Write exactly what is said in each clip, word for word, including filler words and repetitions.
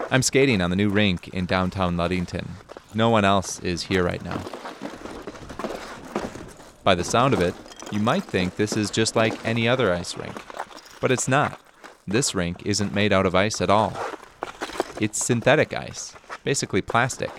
I'm skating on the new rink in downtown Ludington. No one else is here right now. By the sound of it, you might think this is just like any other ice rink. But it's not. This rink isn't made out of ice at all. It's synthetic ice, basically plastic.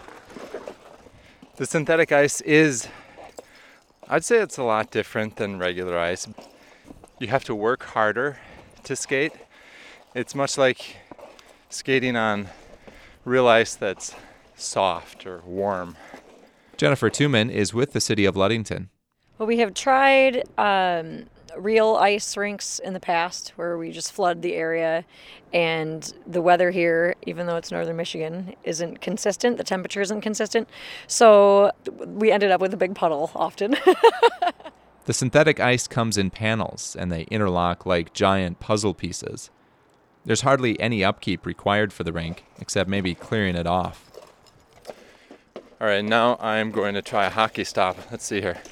The synthetic ice is, I'd say it's a lot different than regular ice. You have to work harder to skate. It's much like skating on real ice that's soft or warm. Jennifer Tuman is with the city of Ludington. Well, we have tried um, real ice rinks in the past where we just flood the area, and the weather here, even though it's northern Michigan, isn't consistent. The temperature isn't consistent. So we ended up with a big puddle often. The synthetic ice comes in panels, and they interlock like giant puzzle pieces. There's hardly any upkeep required for the rink, except maybe clearing it off. All right, now I'm going to try a hockey stop. Let's see here.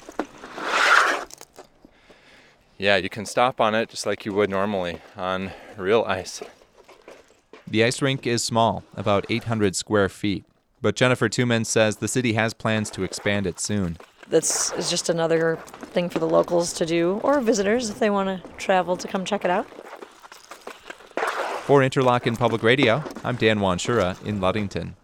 Yeah, you can stop on it just like you would normally on real ice. The ice rink is small, about eight hundred square feet, but Jennifer Tuman says the city has plans to expand it soon. This is just another thing for the locals to do, or visitors if they want to travel to come check it out. For Interlochen Public Radio, I'm Dan Wanshura in Ludington.